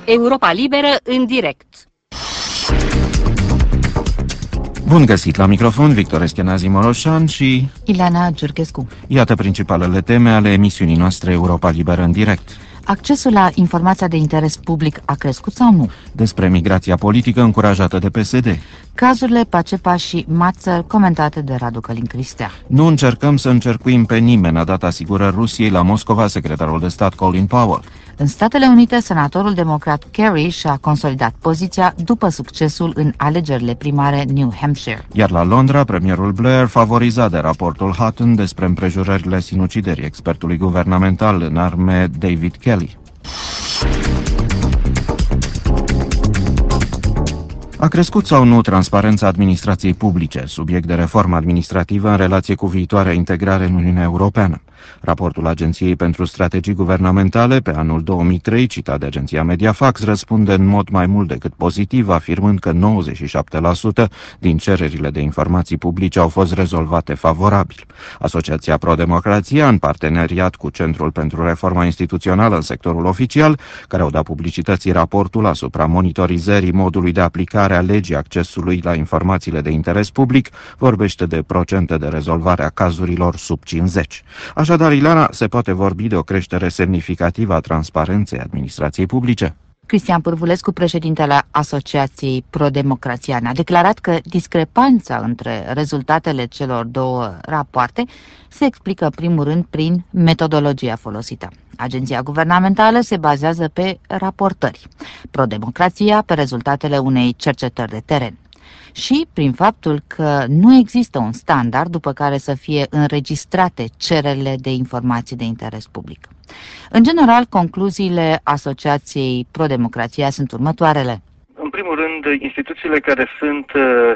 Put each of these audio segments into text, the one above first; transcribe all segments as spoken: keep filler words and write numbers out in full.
Europa Liberă în direct. Bun găsit la microfon, Victor Eschenazi Moroșan și Ileana Giurghescu. Iată principalele teme ale emisiunii noastre Europa Liberă în direct. Accesul la informația de interes public a crescut sau nu? Despre migrația politică încurajată de P S D. Cazurile Pacepa și Mațăr comentate de Radu Călin Cristea. Nu încercăm să încercuim pe nimeni, a dat asigurări Rusiei la Moscova secretarul de stat Colin Powell. În Statele Unite, senatorul democrat Kerry și-a consolidat poziția după succesul în alegerile primare New Hampshire. Iar la Londra, premierul Blair favorizat de raportul Hutton despre împrejurările sinuciderii expertului guvernamental în arme David Kelly. A crescut sau nu transparența administrației publice, subiect de reformă administrativă în relație cu viitoarea integrare în Uniunea Europeană? Raportul Agenției pentru Strategii Guvernamentale pe anul două mii trei, citat de agenția Mediafax, răspunde în mod mai mult decât pozitiv, afirmând că nouăzeci și șapte la sută din cererile de informații publice au fost rezolvate favorabil. Asociația Pro-Democrația, în parteneriat cu Centrul pentru Reforma Instituțională în sectorul oficial, care au dat publicității raportul asupra monitorizării modului de aplicare a legii accesului la informațiile de interes public, vorbește de procente de rezolvare a cazurilor sub cincizeci. Așadar, Ileana, se poate vorbi de o creștere semnificativă a transparenței administrației publice? Cristian Pârvulescu, președintele Asociației Pro-Democrația, a declarat că discrepanța între rezultatele celor două rapoarte se explică în primul rând prin metodologia folosită. Agenția guvernamentală se bazează pe raportări, Pro-Democrația pe rezultatele unei cercetări de teren și prin faptul că nu există un standard după care să fie înregistrate cererile de informații de interes public. În general, concluziile Asociației Pro-Democrația sunt următoarele. În primul rând, instituțiile care sunt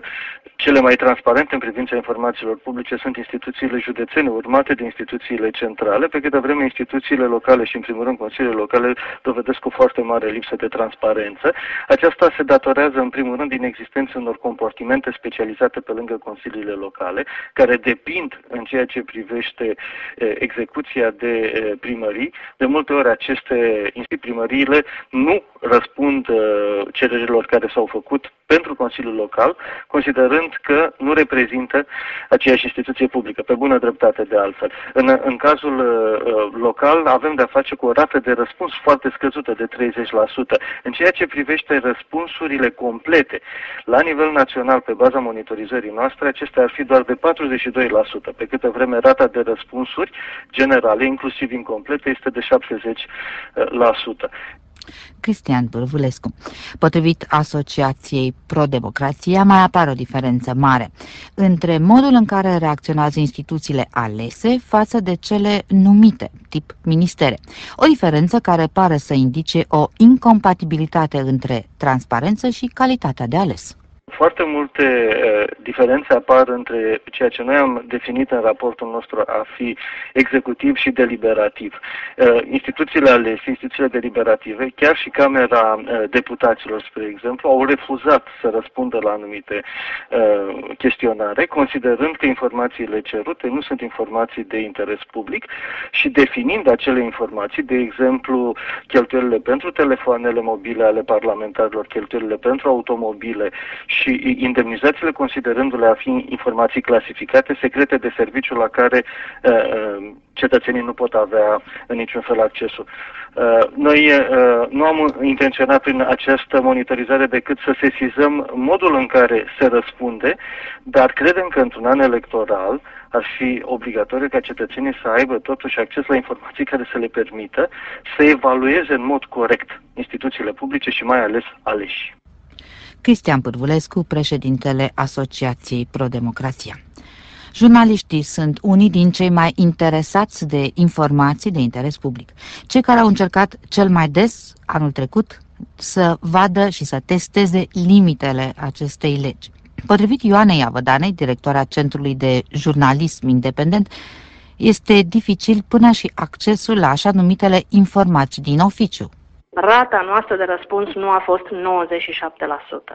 cele mai transparente în privința informațiilor publice sunt instituțiile județene, urmate de instituțiile centrale, pe câtă vreme instituțiile locale și, în primul rând, consiliile locale dovedesc o foarte mare lipsă de transparență. Aceasta se datorează, în primul rând, din existența unor compartimente specializate pe lângă consiliile locale, care depind în ceea ce privește execuția de primării. De multe ori, aceste primăriile nu răspund cererilor care s-au făcut pentru Consiliul Local, considerând că nu reprezintă aceeași instituție publică, pe bună dreptate de altfel. În, în cazul uh, local avem de-a face cu o rată de răspuns foarte scăzută, de treizeci la sută. În ceea ce privește răspunsurile complete, la nivel național, pe baza monitorizării noastre, acestea ar fi doar de patruzeci și doi la sută, pe câtă vreme rata de răspunsuri generale, inclusiv incomplete, este de șaptezeci la sută. Cristian Pârvulescu. Potrivit Asociației Pro-Democrația, mai apare o diferență mare între modul în care reacționează instituțiile alese față de cele numite, tip ministere. O diferență care pare să indice o incompatibilitate între transparență și calitatea de ales. Foarte multe uh, diferențe apar între ceea ce noi am definit în raportul nostru a fi executiv și deliberativ. Uh, instituțiile alese, instituțiile deliberative, chiar și Camera uh, Deputaților, spre exemplu, au refuzat să răspundă la anumite uh, chestionare, considerând că informațiile cerute nu sunt informații de interes public și definind acele informații, de exemplu, cheltuielile pentru telefoanele mobile ale parlamentarilor, cheltuielile pentru automobile și indemnizațiile considerându-le a fi informații clasificate, secrete de serviciu la care uh, cetățenii nu pot avea în niciun fel accesul. Uh, noi uh, nu am intenționat prin această monitorizare decât să sesizăm modul în care se răspunde, dar credem că într-un an electoral ar fi obligatoriu ca cetățenii să aibă totuși acces la informații care să le permită să evalueze în mod corect instituțiile publice și mai ales aleși. Cristian Pârvulescu, președintele Asociației Pro-Democrația. Jurnaliștii sunt unii din cei mai interesați de informații de interes public. Cei care au încercat cel mai des anul trecut să vadă și să testeze limitele acestei legi. Potrivit Ioanei Avădanei, directoarea Centrului de Jurnalism Independent, este dificil până și accesul la așa numitele informații din oficiu. Rata noastră de răspuns nu a fost nouăzeci și șapte la sută.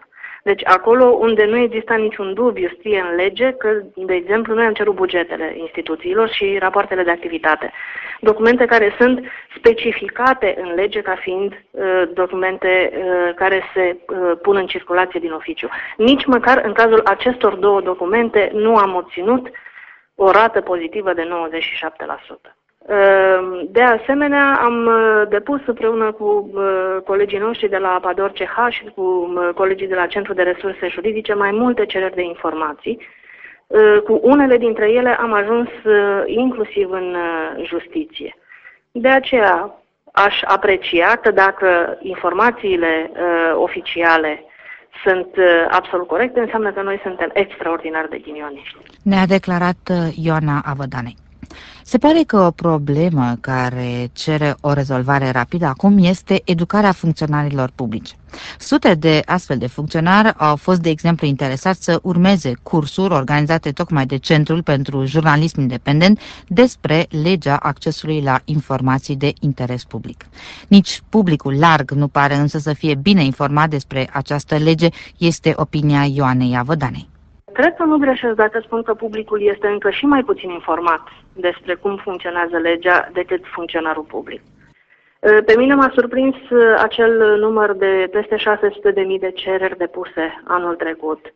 Deci acolo unde nu exista niciun dubiu, scrie în lege că, de exemplu, noi am cerut bugetele instituțiilor și rapoartele de activitate. Documente care sunt specificate în lege ca fiind uh, documente uh, care se uh, pun în circulație din oficiu. Nici măcar în cazul acestor două documente nu am obținut o rată pozitivă de nouăzeci și șapte la sută. De asemenea, am depus împreună cu colegii noștri de la Apador C H și cu colegii de la Centrul de Resurse Juridice mai multe cereri de informații. Cu unele dintre ele am ajuns inclusiv în justiție. De aceea aș aprecia că dacă informațiile oficiale sunt absolut corecte, înseamnă că noi suntem extraordinar de ghinioniști. Ne-a declarat Ioana Avădanei. Se pare că o problemă care cere o rezolvare rapidă acum este educarea funcționarilor publici. Sute de astfel de funcționari au fost, de exemplu, interesați să urmeze cursuri organizate tocmai de Centrul pentru Jurnalism Independent despre legea accesului la informații de interes public. Nici publicul larg nu pare însă să fie bine informat despre această lege, este opinia Ioanei Avădanei. Cred că nu greșesc dacă spun că publicul este încă și mai puțin informat despre cum funcționează legea decât funcționarul public. Pe mine m-a surprins acel număr de peste șase sute de mii de cereri depuse anul trecut.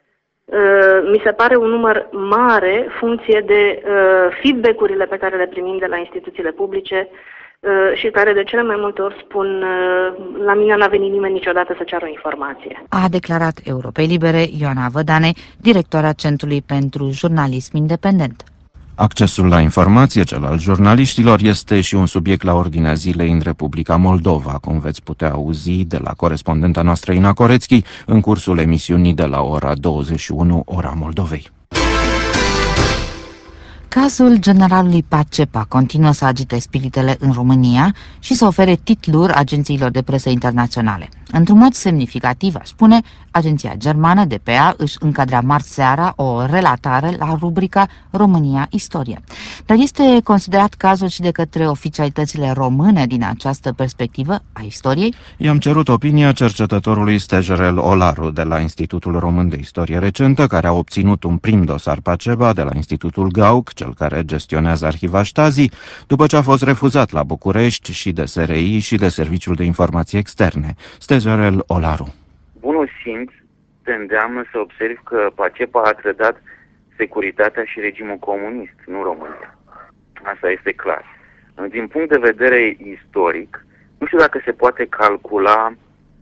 Mi se pare un număr mare funcție de feedback-urile pe care le primim de la instituțiile publice și care de cele mai multe ori spun: la mine n-a venit nimeni niciodată să ceară o informație. A declarat Europei Libere Ioana Avădane, directora Centrului pentru Jurnalism Independent. Accesul la informație, cel al jurnaliștilor, este și un subiect la ordinea zilei în Republica Moldova, cum veți putea auzi de la corespondenta noastră Ina Corețchi în cursul emisiunii de la ora douăzeci și unu, ora Moldovei. Cazul generalului Pacepa continuă să agite spiritele în România și să ofere titluri agențiilor de presă internaționale. Într-un mod semnificativ, aș spune, agenția germană D P A își încadrea marți seara o relatare la rubrica România Istorie. Dar este considerat cazul și de către oficialitățile române din această perspectivă a istoriei? I-am cerut opinia cercetătorului Stejerel Olaru de la Institutul Român de Istorie Recentă, care a obținut un prim dosar Paceba de la Institutul Gauck, cel care gestionează arhiva Stasi, după ce a fost refuzat la București și de S R I și de Serviciul de Informații Externe. Stejerel Olaru. Bunul simț te îndeamnă să observi că Pacepa a trădat securitatea și regimul comunist, nu România. Asta este clar. Din punct de vedere istoric, nu știu dacă se poate calcula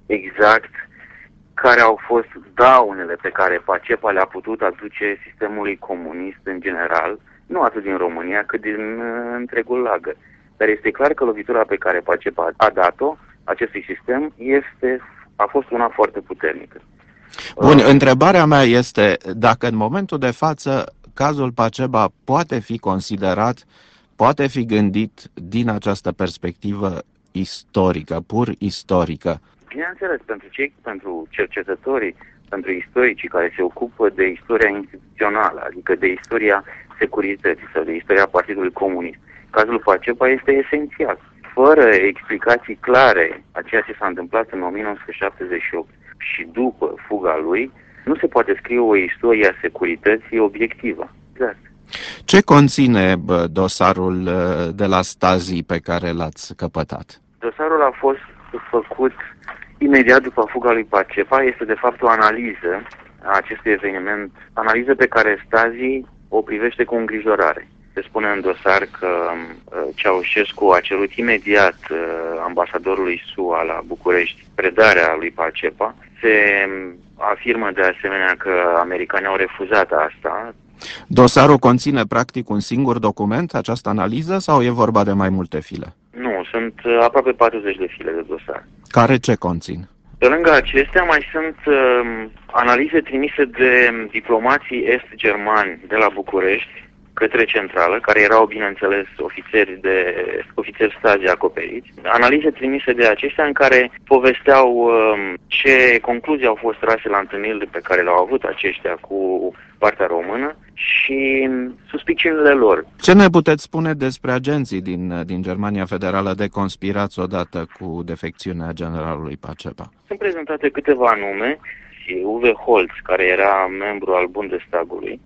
exact care au fost daunele pe care Pacepa le-a putut aduce sistemului comunist în general, nu atât din România, cât din uh, întregul lagăr. Dar este clar că lovitura pe care Pacepa a dat-o acestui sistem este, a fost una foarte puternică. Bun, uh, întrebarea mea este dacă în momentul de față cazul Paceba poate fi considerat, poate fi gândit din această perspectivă istorică, pur istorică. Bineînțeles, pentru cei, pentru cercetătorii, pentru istoricii care se ocupă de istoria instituțională, adică de istoria securității sau de istoria Partidului Comunist, cazul Pacepa este esențial. Fără explicații clare a ceea ce s-a întâmplat în o mie nouă sute șaptezeci și opt și după fuga lui, nu se poate scrie o istorie a securității obiectivă. Exact. Ce conține bă, dosarul de la Stasi pe care l-ați căpătat? Dosarul a fost făcut imediat după fuga lui Pacepa. Este de fapt o analiză a acestui eveniment, analiză pe care Stasi o privește cu îngrijorare. Se spune în dosar că uh, Ceaușescu a cerut imediat uh, ambasadorului S U A la București predarea lui Pacepa. Se afirmă de asemenea că americanii au refuzat asta. Dosarul conține practic un singur document, această analiză, sau e vorba de mai multe file? Nu, sunt uh, aproape patruzeci de file de dosar. Care ce conțin? Pe lângă acestea mai sunt uh, analize trimise de diplomații est-germani de la București către centrală, care erau, bineînțeles, ofițeri de ofițeri Stasi acoperiți. Analize trimise de aceștia în care povesteau uh, ce concluzii au fost trase la întâlnirile pe care le-au avut aceștia cu partea română și suspiciunile lor. Ce ne puteți spune despre agenții din, din Germania Federală deconspirați odată cu defecțiunea generalului Pacepa? Sunt prezentate câteva nume Comisiei, Uwe Holz, care era membru al Bundestagului,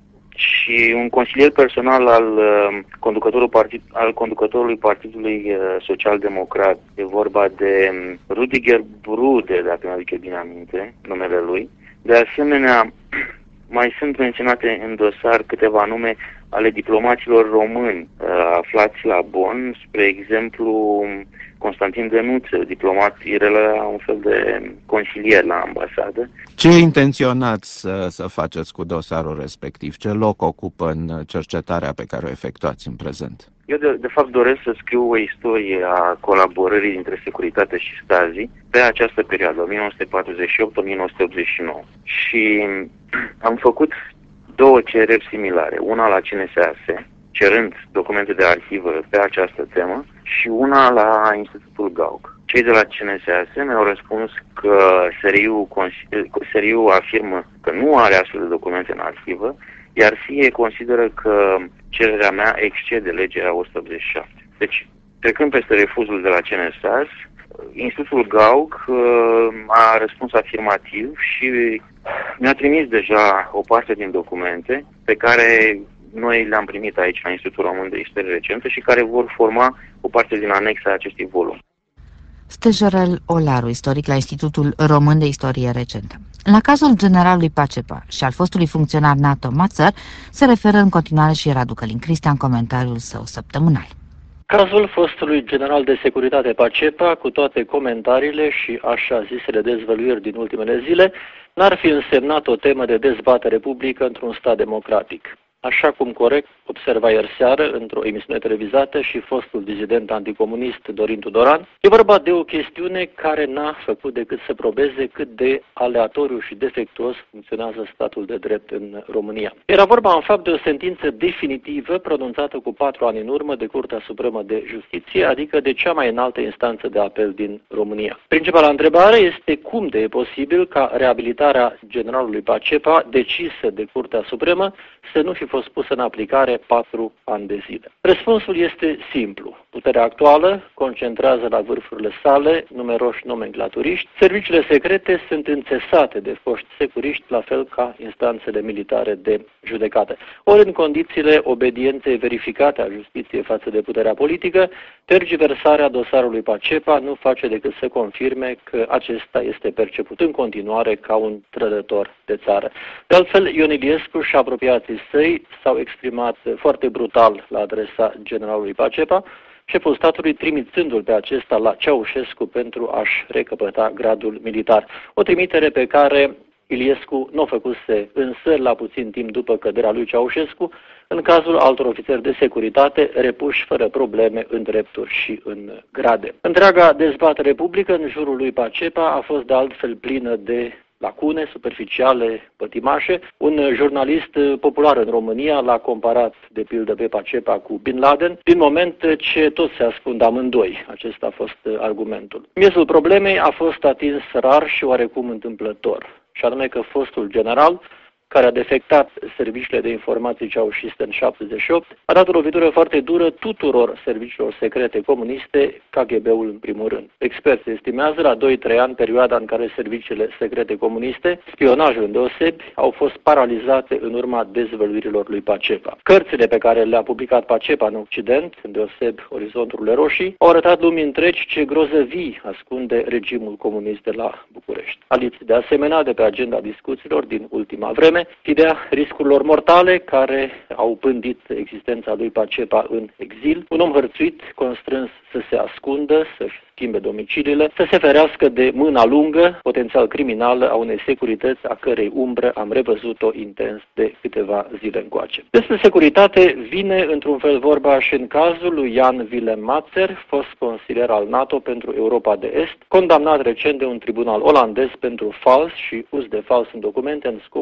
și un consilier personal al, uh, conducătorul partid, al conducătorului Partidului uh, Social-Democrat. E vorba de Rudiger Brude, dacă mi-aduc eu bine aminte, numele lui. De asemenea, mai sunt menționate în dosar câteva nume ale diplomaților români uh, aflați la Bonn, spre exemplu Constantin Dănuță, diplomat, era un fel de consilier la ambasadă. Ce intenționați să, să faceți cu dosarul respectiv? Ce loc ocupă în cercetarea pe care o efectuați în prezent? Eu, de, de fapt, doresc să scriu o istorie a colaborării dintre Securitate și Stasi pe această perioadă, o mie nouă sute patruzeci și opt - o mie nouă sute optzeci și nouă. Și am făcut două cereri similare, una la C N S A S, cerând documente de arhivă pe această temă, și una la Institutul Gauck. Cei de la C N S A S mi-au răspuns că S R I-ul, S R I-ul afirmă că nu are astfel de documente în arhivă, iar S I E consideră că cererea mea excede legea o sută optzeci și șapte. Deci, trecând peste refuzul de la C N S A S, Institutul Gauck uh, a răspuns afirmativ și mi-a trimis deja o parte din documente pe care noi le-am primit aici la Institutul Român de Istorie Recentă și care vor forma o parte din anexa acestui volum. Stejărel Olaru, istoric la Institutul Român de Istorie Recentă. La cazul generalului Pacepa și al fostului funcționar NATO Mațăr se referă în continuare și Radu Călin Cristian în comentariul său săptămânal. Cazul fostului general de securitate Pacepa, cu toate comentariile și așa zisele dezvăluiri din ultimele zile, n-ar fi însemnat o temă de dezbatere publică într-un stat democratic. Așa cum corect observa ieri seară într-o emisiune televizată și fostul dizident anticomunist Dorin Tudoran, e vorba de o chestiune care n-a făcut decât să probeze cât de aleatoriu și defectuos funcționează statul de drept în România. Era vorba în fapt de o sentință definitivă pronunțată cu patru ani în urmă de Curtea Supremă de Justiție, adică de cea mai înaltă instanță de apel din România. Principala întrebare este cum de e posibil ca reabilitarea generalului Pacepa, decisă de Curtea Supremă, să nu fi fost pusă în aplicare patru ani de zile. Răspunsul este simplu. Puterea actuală concentrează la vârfurile sale numeroși nomenclaturiști. Serviciile secrete sunt înțesate de foști securiști, la fel ca instanțele militare de judecată. Ori în condițiile obedienței verificate a justiției față de puterea politică, tergiversarea dosarului Pacepa nu face decât să confirme că acesta este perceput în continuare ca un trădător de țară. De altfel, Ion Iliescu și apropiații săi s-au exprimat foarte brutal la adresa generalului Pacepa, șeful statului trimițându-l pe acesta la Ceaușescu pentru a-și recăpăta gradul militar. O trimitere pe care Iliescu nu o făcuse însă la puțin timp după căderea lui Ceaușescu, în cazul altor ofițeri de securitate repuși fără probleme în drepturi și în grade. Întreaga dezbatere publică în jurul lui Pacepa a fost de altfel plină de lacune superficiale, pătimașe. Un jurnalist popular în România l-a comparat, de pildă, pe Pacepa cu Bin Laden, din moment ce toți se ascund amândoi. Acesta a fost argumentul. Miezul problemei a fost atins rar și oarecum întâmplător, și anume că fostul general, care a defectat serviciile de informații ceaușiste în șaptezeci și opt, a dat o lovitură foarte dură tuturor serviciilor secrete comuniste, K G B-ul în primul rând. Experții estimează la doi trei ani perioada în care serviciile secrete comuniste, spionajul îndeosebi, au fost paralizate în urma dezvăluirilor lui Pacepa. Cărțile pe care le-a publicat Pacepa în Occident, îndeosebi Orizonturile Roșii, au arătat lumii întregi ce grozăvii ascunde regimul comunist de la București. Aliți de asemenea de pe agenda discuțiilor din ultima vreme ideea riscurilor mortale care au pândit existența lui Pacepa în exil, un om hărțuit, constrâns să se ascundă, să-și schimbe domiciliile, să se ferească de mâna lungă, potențial criminală, a unei securități a cărei umbră am revăzut-o intens de câteva zile încoace. Despre securitate vine într-un fel vorba și în cazul lui Jan Willem Mațăr, fost consilier al NATO pentru Europa de Est, condamnat recent de un tribunal olandez pentru fals și uz de fals în documente în scopul comiterii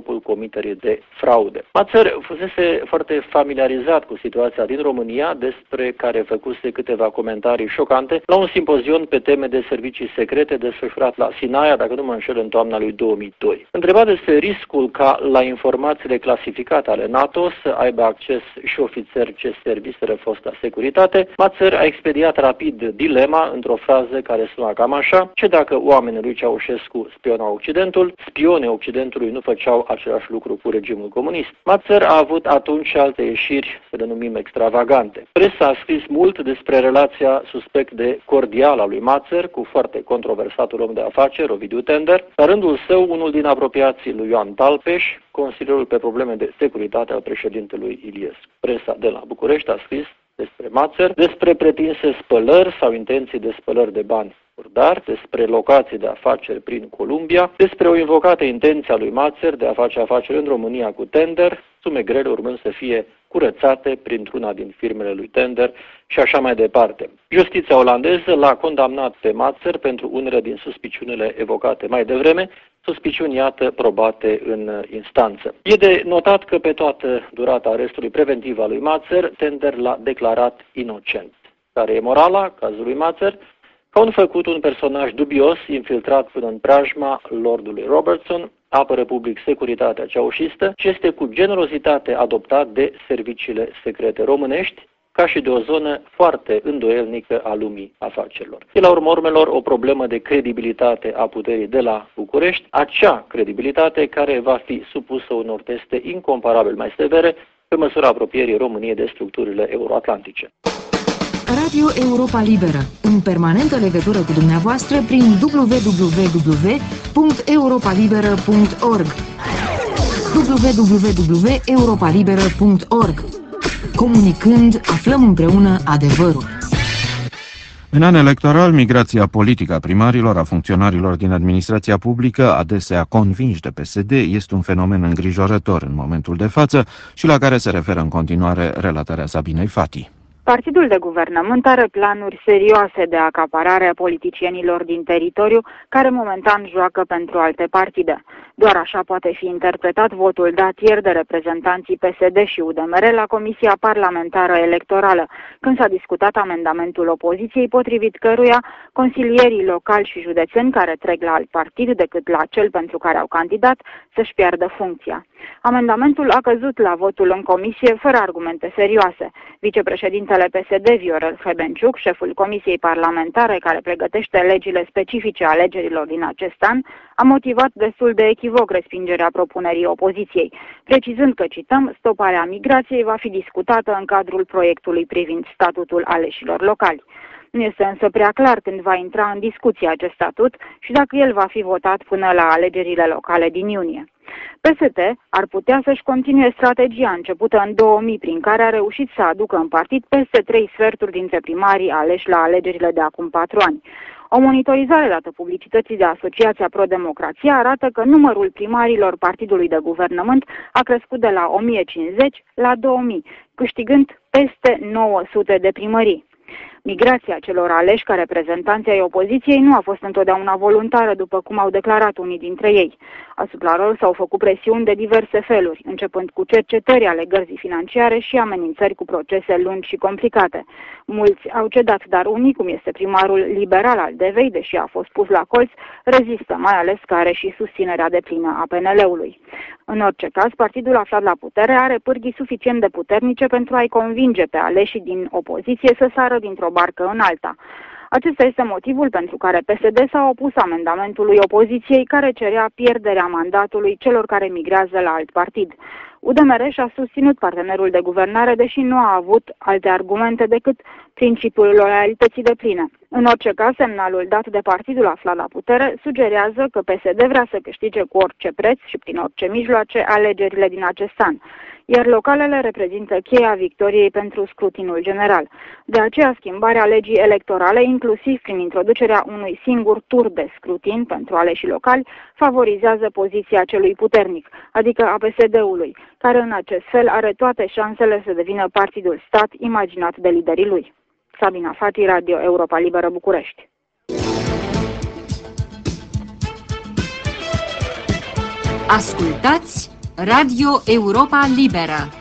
comiterii de fraude. Mațăr fusese foarte familiarizat cu situația din România, despre care făcuse câteva comentarii șocante la un simpozion pe teme de servicii secrete desfășurat la Sinaia, dacă nu mă înșel, în toamna lui două mii doi. Întrebat despre riscul ca la informațiile clasificate ale NATO să aibă acces și ofițeri ce serviseră fosta securitate, Mațăr a expediat rapid dilema într-o frază care suna cam așa: ce dacă oamenii lui Ceaușescu spionau Occidentul, spionii Occidentului nu făceau același lucru cu regimul comunist? Mațăr a avut atunci alte ieșiri, să le numim extravagante. Presa a scris mult despre relația suspect de cordială a lui Mațăr cu foarte controversatul om de afaceri, Ovidiu Tender, la rândul său unul din apropiații lui Ioan Talpeș, consilierul pe probleme de securitate al președintelui Iliescu. Presa de la București a scris despre Mațăr, despre pretinse spălări sau intenții de spălări de bani murdari, despre locații de afaceri prin Columbia, despre o invocată intenție a lui Mațăr de a face afaceri în România cu Tender, sume grele urmând să fie curățate printr-una din firmele lui Tender și așa mai departe. Justiția olandeză l-a condamnat pe Mațăr pentru unele din suspiciunile evocate mai devreme, suspiciuni, iată, probate în instanță. E de notat că pe toată durata arestului preventiv al lui Mațăr, Tender l-a declarat inocent. Care e morala cazului Mațăr? Că un făcut un personaj dubios, infiltrat până în preajma lordului Robertson, apără public securitatea ceaușistă și este cu generozitate adoptat de serviciile secrete românești, ca și de o zonă foarte îndoielnică a lumii afacerilor. E la urma urmelor o problemă de credibilitate a puterii de la București, acea credibilitate care va fi supusă unor teste incomparabil mai severe pe măsura apropierii României de structurile euroatlantice. Radio Europa Liberă, în permanentă legătură cu dumneavoastră prin w w w punct europa liberă punct org w w w punct europa liberă punct org. Comunicând, aflăm împreună adevărul. În an electoral, migrația politică a primarilor, a funcționarilor din administrația publică, adesea convinși de P S D, este un fenomen îngrijorător în momentul de față și la care se referă în continuare relatarea Sabinei Fati. Partidul de guvernământ are planuri serioase de acaparare a politicienilor din teritoriu, care momentan joacă pentru alte partide. Doar așa poate fi interpretat votul dat ieri de reprezentanții P S D și U D M R la Comisia Parlamentară Electorală, când s-a discutat amendamentul opoziției, potrivit căruia consilierii locali și județeni care trec la alt partid decât la cel pentru care au candidat să-și piardă funcția. Amendamentul a căzut la votul în comisie fără argumente serioase. Vicepreședintele P S D, Viorel Hrebenciuc, șeful Comisiei Parlamentare care pregătește legile specifice alegerilor din acest an, a motivat destul de echivoc respingerea propunerii opoziției, precizând că, cităm, stoparea migrației va fi discutată în cadrul proiectului privind statutul aleșilor locali. Nu este însă prea clar când va intra în discuție acest statut și dacă el va fi votat până la alegerile locale din iunie. P S D ar putea să-și continue strategia începută în două mii, prin care a reușit să aducă în partid peste trei sferturi dintre primarii aleși la alegerile de acum patru ani. O monitorizare dată publicității de Asociația Pro-Democrație arată că numărul primarilor partidului de guvernământ a crescut de la o mie cincizeci la două mii, câștigând peste nouă sute de primării. Migrația celor aleși ca reprezentanții ai opoziției nu a fost întotdeauna voluntară, după cum au declarat unii dintre ei. Asupra lor s-au făcut presiuni de diverse feluri, începând cu cercetări ale gărzii financiare și amenințări cu procese lungi și complicate. Mulți au cedat, dar unii, cum este primarul liberal al Devei, deși a fost pus la colț, rezistă, mai ales că are și susținerea deplină a P N L-ului. În orice caz, partidul aflat la putere are pârghii suficient de puternice pentru a-i convinge pe aleșii din opoziție să sară dintr-o barcă în alta. Acesta este motivul pentru care P S D s-a opus amendamentului opoziției care cerea pierderea mandatului celor care migrează la alt partid. U D M R și-a susținut partenerul de guvernare, deși nu a avut alte argumente decât principiul loialității depline. În orice caz, semnalul dat de partidul aflat la putere sugerează că P S D vrea să câștige cu orice preț și prin orice mijloace alegerile din acest an, iar localele reprezintă cheia victoriei pentru scrutinul general. De aceea, schimbarea legii electorale, inclusiv prin introducerea unui singur tur de scrutin pentru aleșii locali, favorizează poziția celui puternic, adică a P S D-ului, care în acest fel are toate șansele să devină partidul stat imaginat de liderii lui. Sabina Fati, Radio Europa Liberă, București. Ascultați Radio Europa Liberă.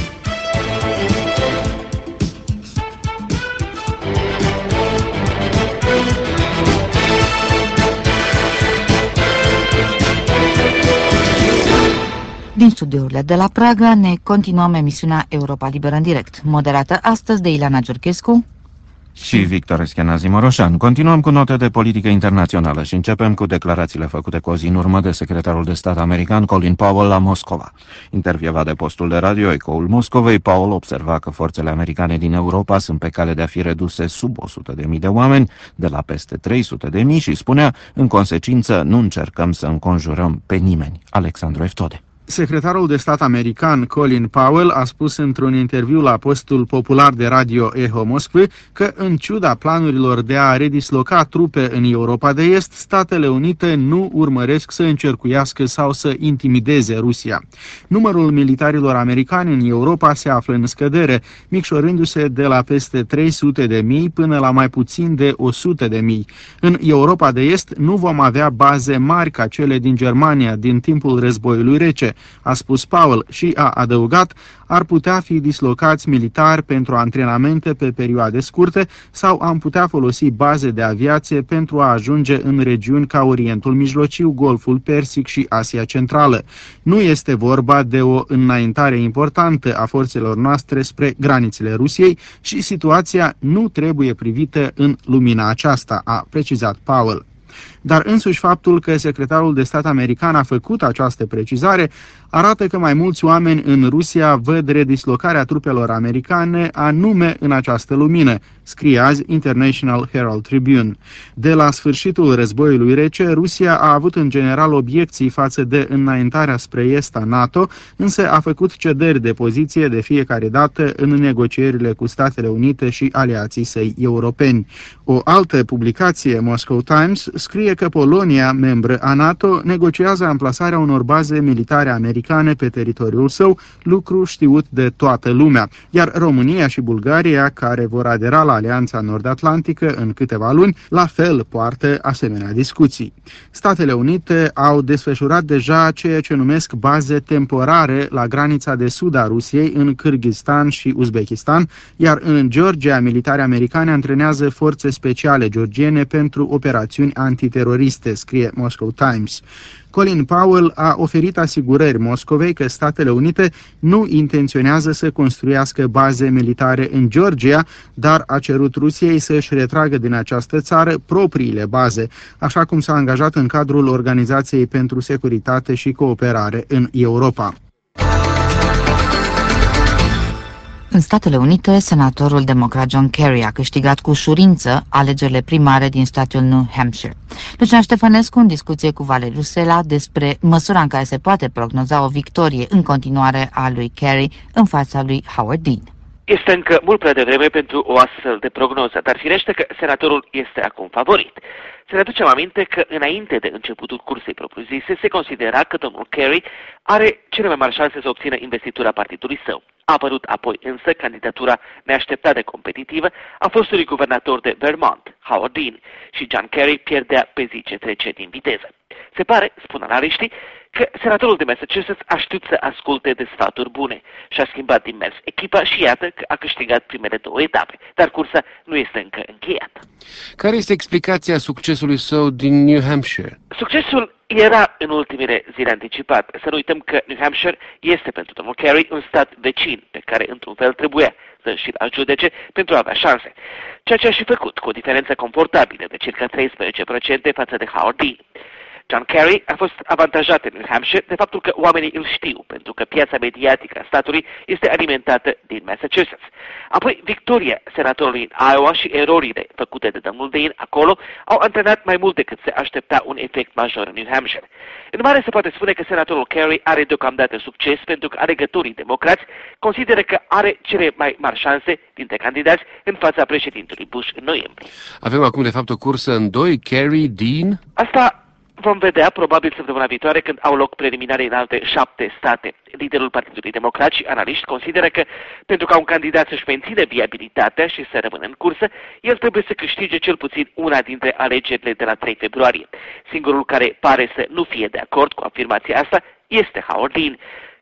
Din studiourile de la Praga ne continuăm emisiunea Europa Liberă în direct, moderată astăzi de Ileana Giurchescu și Victor Eschenazi Moroșan. Continuăm cu note de politică internațională și începem cu declarațiile făcute cu o zi în urmă de secretarul de stat american Colin Powell la Moscova. Intervievat de postul de radio Ecoul Moscovei, Powell observa că forțele americane din Europa sunt pe cale de a fi reduse sub o sută de mii de oameni, de la peste trei sute de mii, și spunea, în consecință, nu încercăm să înconjurăm pe nimeni. Alexandru Eftode. Secretarul de stat american Colin Powell a spus într-un interviu la postul popular de radio Eho Moskvei că, în ciuda planurilor de a redisloca trupe în Europa de Est, Statele Unite nu urmăresc să încercuiască sau să intimideze Rusia. Numărul militarilor americani în Europa se află în scădere, micșorându-se de la peste trei sute de mii până la mai puțin de o sută de mii. În Europa de Est nu vom avea baze mari ca cele din Germania din timpul războiului rece, a spus Powell, și a adăugat, ar putea fi dislocați militari pentru antrenamente pe perioade scurte sau am putea folosi baze de aviație pentru a ajunge în regiuni ca Orientul Mijlociu, Golful Persic și Asia Centrală. Nu este vorba de o înaintare importantă a forțelor noastre spre granițele Rusiei și situația nu trebuie privită în lumina aceasta, a precizat Powell. Dar însuși faptul că secretarul de stat american a făcut această precizare arată că mai mulți oameni în Rusia văd redislocarea trupelor americane anume în această lumină, scrie azi International Herald Tribune. De la sfârșitul războiului rece, Rusia a avut în general obiecții față de înaintarea spre est a NATO, însă a făcut cedări de poziție de fiecare dată în negocierile cu Statele Unite și aliații săi europeni. O altă publicație, Moscow Times, scrie că Polonia, membră a NATO, negociază amplasarea unor baze militare americane pe teritoriul său, lucru știut de toată lumea, iar România și Bulgaria, care vor adera la Alianța Nord-Atlantică în câteva luni, la fel poartă asemenea discuții. Statele Unite au desfășurat deja ceea ce numesc baze temporare la granița de sud a Rusiei, în Kârgâzstan și Uzbekistan, iar în Georgia, militari americani antrenează forțe speciale georgiene pentru operațiuni antiteroriste, scrie Moscow Times. Colin Powell a oferit asigurări Moscovei că Statele Unite nu intenționează să construiască baze militare în Georgia, dar a cerut Rusiei să își retragă din această țară propriile baze, așa cum s-a angajat în cadrul Organizației pentru Securitate și Cooperare în Europa. În Statele Unite, senatorul democrat John Kerry a câștigat cu ușurință alegerile primare din statul New Hampshire. Lucian Ștefănescu, în discuție cu Valeriu Sela despre măsura în care se poate prognoza o victorie în continuare a lui Kerry în fața lui Howard Dean. Este încă mult prea devreme pentru o astfel de prognoză, dar firește că senatorul este acum favorit. Să ne aducem aminte că înainte de începutul cursei propriu-zise se considera că domnul Kerry are cele mai mari șanse să obțină investitura partidului său. A apărut apoi însă candidatura neașteptat de competitivă a fostului guvernator de Vermont, Howard Dean, și John Kerry pierdea pe zi ce trece din viteză. Se pare, spun analiștii, că senatorul de Massachusetts a știut să asculte de sfaturi bune și a schimbat din mers echipa și iată că a câștigat primele două etape, dar cursa nu este încă încheiată. Care este explicația succesului său din New Hampshire? Succesul era în ultimele zile anticipat. Să nu uităm că New Hampshire este pentru domnul Kerry un stat vecin pe care într-un fel trebuia să și-l ajudece pentru a avea șanse, ceea ce a și făcut cu o diferență confortabilă de circa treisprezece la sută față de Howard Dean. John Kerry a fost avantajat în New Hampshire de faptul că oamenii îl știu, pentru că piața mediatică a statului este alimentată din Massachusetts. Apoi, victoria senatorului în Iowa și erorile făcute de domnul Dean acolo au antrenat mai mult decât se aștepta un efect major în New Hampshire. În mare se poate spune că senatorul Kerry are deocamdată succes pentru că alegătorii democrați consideră că are cele mai mari șanse dintre candidați în fața președintelui Bush în noiembrie. Avem acum de fapt o cursă în doi, Kerry, Dean? Asta vom vedea probabil săptămâna viitoare, când au loc preliminare în alte șapte state. Liderul Partidului Democrat și analiști consideră că pentru ca un candidat să-și mențină viabilitatea și să rămână în cursă, el trebuie să câștige cel puțin una dintre alegerile de la trei februarie. Singurul care pare să nu fie de acord cu afirmația asta este Howard Dean,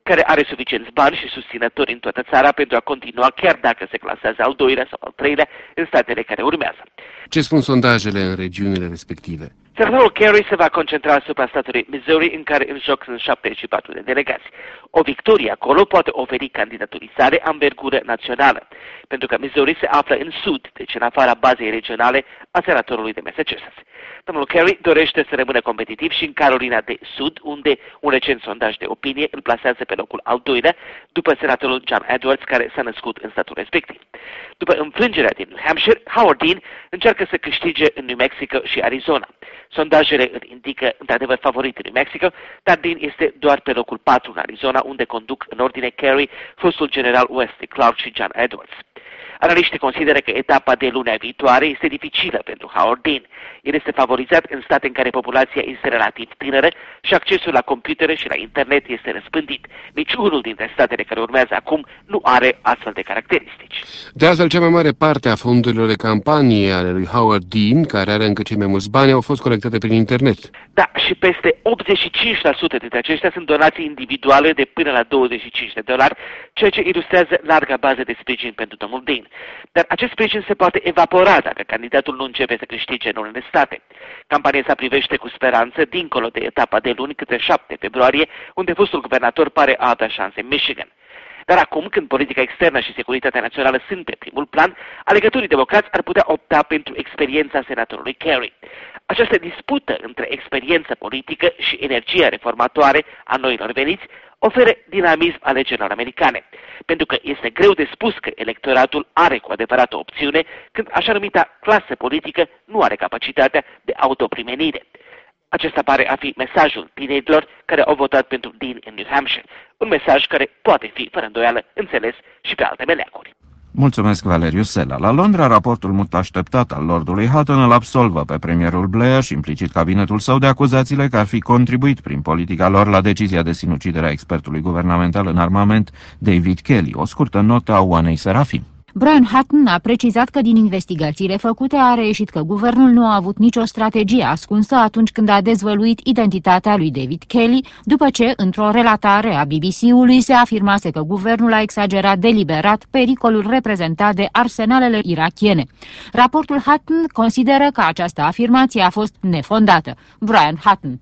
care are suficienți bani și susținători în toată țara pentru a continua chiar dacă se clasează al doilea sau al treilea în statele care urmează. Ce spun sondajele în regiunile respective? Senatorul Kerry se va concentra asupra statului Missouri, în care în joc sunt șaptezeci și patru de delegați. O victorie acolo poate oferi candidaturii sale amvergură națională, pentru că Missouri se află în sud, deci în afara bazei regionale a senatorului de Massachusetts. Domnul Kerry dorește să rămână competitiv și în Carolina de Sud, unde un recent sondaj de opinie îl plasează pe locul al doilea, după senatorul John Edwards, care s-a născut în statul respectiv. După înfrângerea din New Hampshire, Howard Dean încearcă să câștige în New Mexico și Arizona. Sondajele îl indică într-adevăr favorit în New Mexico, dar Dean este doar pe locul patru în Arizona, unde conduc în ordine Kerry, fostul general Wesley Clark și John Edwards. Analiștii consideră că etapa de lunea viitoare este dificilă pentru Howard Dean. El este favorizat în state în care populația este relativ tânără și accesul la computere și la internet este răspândit. Nici unul dintre statele care urmează acum nu are astfel de caracteristici. De altfel, cea mai mare parte a fondurilor de campanie ale lui Howard Dean, care are încă cei mai mulți bani, au fost colectate prin internet. Da, și peste optzeci și cinci la sută dintre aceștia sunt donații individuale de până la douăzeci și cinci de dolari, ceea ce ilustrează larga bază de sprijin pentru domnul Dean. Dar acest sprijin se poate evapora dacă candidatul nu începe să câștige în unele state. Campania sa privește cu speranță dincolo de etapa de luni către șapte februarie, unde fostul guvernator pare a avea șanse în Michigan. Dar acum, când politica externă și securitatea națională sunt pe primul plan, alegătorii democrați ar putea opta pentru experiența senatorului Kerry. Această dispută între experiență politică și energia reformatoare a noilor veniți oferă dinamism alegerilor americane, pentru că este greu de spus că electoratul are cu adevărat o opțiune când așa numita clasă politică nu are capacitatea de autoprimenire. Acesta pare a fi mesajul tinerilor care au votat pentru Dean în New Hampshire, un mesaj care poate fi, fără îndoială, înțeles și pe alte meleaguri. Mulțumesc, Valeriu Sela. La Londra, raportul mult așteptat al lordului Hutton îl absolvă pe premierul Blair și implicit cabinetul său de acuzațiile că ar fi contribuit prin politica lor la decizia de sinucidere a expertului guvernamental în armament David Kelly. O scurtă notă a Oanei Serafim. Brian Hutton a precizat că din investigațiile făcute a reieșit că guvernul nu a avut nicio strategie ascunsă atunci când a dezvăluit identitatea lui David Kelly, după ce, într-o relatare a B B C-ului, se afirmase că guvernul a exagerat deliberat pericolul reprezentat de arsenalele irakiene. Raportul Hutton consideră că această afirmație a fost nefondată. Brian Hutton.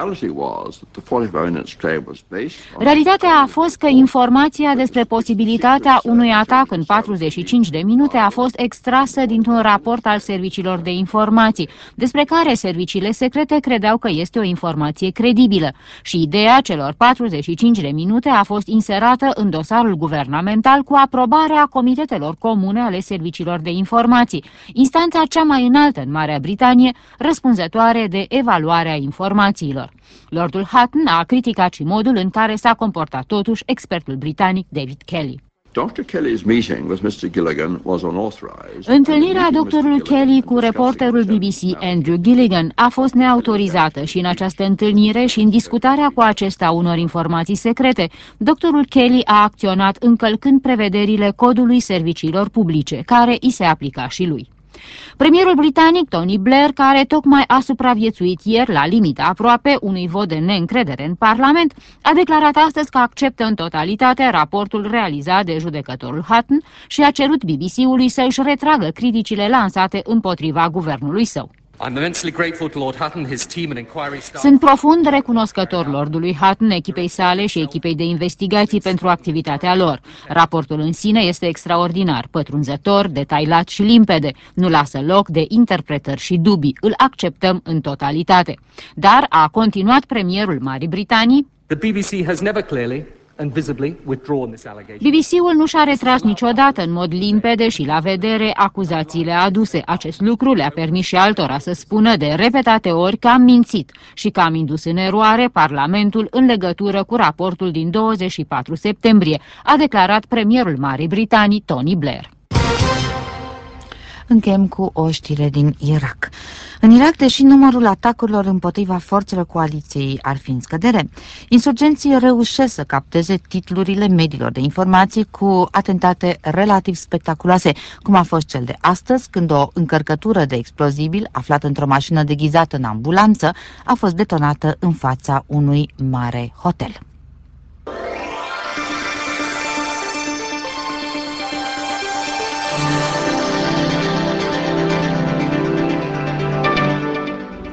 Realitatea a fost că informația despre posibilitatea unui atac în patruzeci și cinci de minute a fost extrasă dintr-un raport al serviciilor de informații, despre care serviciile secrete credeau că este o informație credibilă, și ideea celor patruzeci și cinci de minute a fost inserată în dosarul guvernamental cu aprobarea comitetelor comune ale serviciilor de informații, instanța cea mai înaltă în Marea Britanie, răspunzătoare de evaluarea informațiilor. Lordul Hutton a criticat și modul în care s-a comportat totuși expertul britanic David Kelly. doctor Kelly's meeting with mister Gilligan was unauthorized. Întâlnirea doctorului Kelly cu reporterul B B C Andrew Gilligan a fost neautorizată și în această întâlnire și în discutarea cu acesta unor informații secrete, doctorul Kelly a acționat încălcând prevederile codului serviciilor publice, care îi se aplica și lui. Premierul britanic Tony Blair, care tocmai a supraviețuit ieri la limita aproape unui vot de neîncredere în Parlament, a declarat astăzi că acceptă în totalitate raportul realizat de judecătorul Hutton și a cerut B B C-ului să își retragă criticile lansate împotriva guvernului său. Sunt profund recunoscător lordului Hutton, echipei sale și echipei de investigații pentru activitatea lor. Raportul în sine este extraordinar, pătrunzător, detaliat și limpede. Nu lasă loc de interpretări și dubii. Îl acceptăm în totalitate. Dar, a continuat premierul Marii Britanii, The B B C has never clearly and visibly withdrawn this allegation. B B C-ul nu și-a retras niciodată în mod limpede și la vedere acuzațiile aduse. Acest lucru le-a permis și altora să spună de repetate ori că am mințit și că am indus în eroare Parlamentul în legătură cu raportul din douăzeci și patru septembrie, a declarat premierul Marii Britanii Tony Blair. Încheiem cu o știre din Irak. În Irak, deși numărul atacurilor împotriva forțelor coaliției ar fi în scădere, insurgenții reușesc să capteze titlurile mediilor de informații cu atentate relativ spectaculoase, cum a fost cel de astăzi, când o încărcătură de explozibil aflată într-o mașină deghizată în ambulanță a fost detonată în fața unui mare hotel.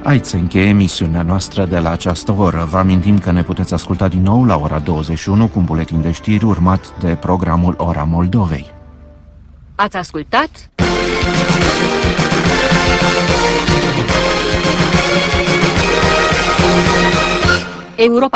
Aici se încheie emisiunea noastră de la această oră. Vă amintim că ne puteți asculta din nou la ora douăzeci și unu cu un buletin de știri urmat de programul Ora Moldovei. Ați ascultat? Europa